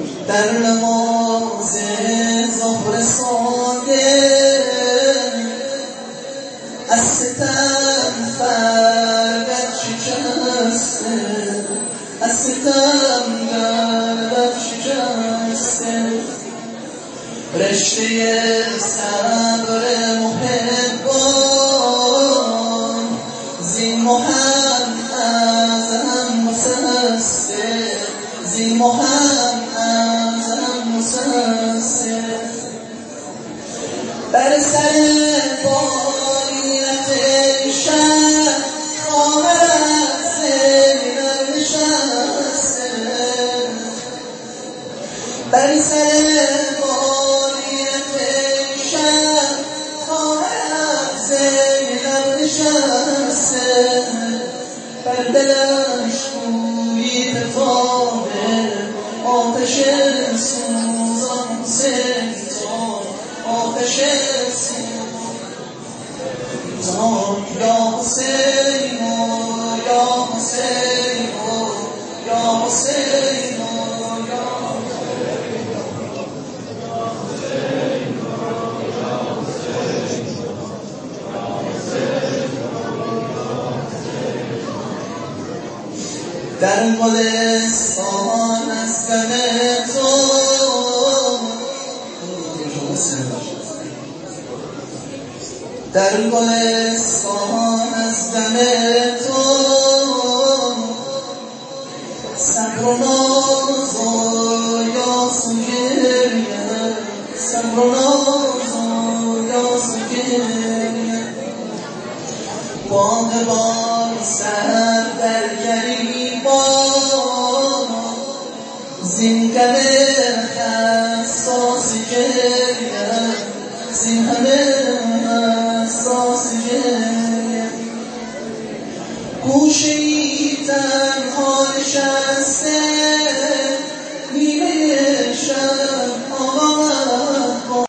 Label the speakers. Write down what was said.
Speaker 1: در نماز ظهر ساده از ستم فرقت شکسته، از ستم گردت شکسته، رشته صبر محبان زین مهم ازم مسسته، زین مهم ازم مسسته. بر سر بایت شب خواهد زینب نشسته، بر سر بایت شب خواهد زینب نشسته، بر دلش گویی فتاده آتش سوزان حسین جان، آتش سوزان یا حسین یا حسین یا حسین یا در گلستان از دم تو، در گلستان از دم تو صبر و ناز و یاس و گریه، صبر و ناز و یاس و گریه، باغبان سر در گریبان زین همه حساس گریه، زین همه حساس گریه، گوشه ای تنها نشسته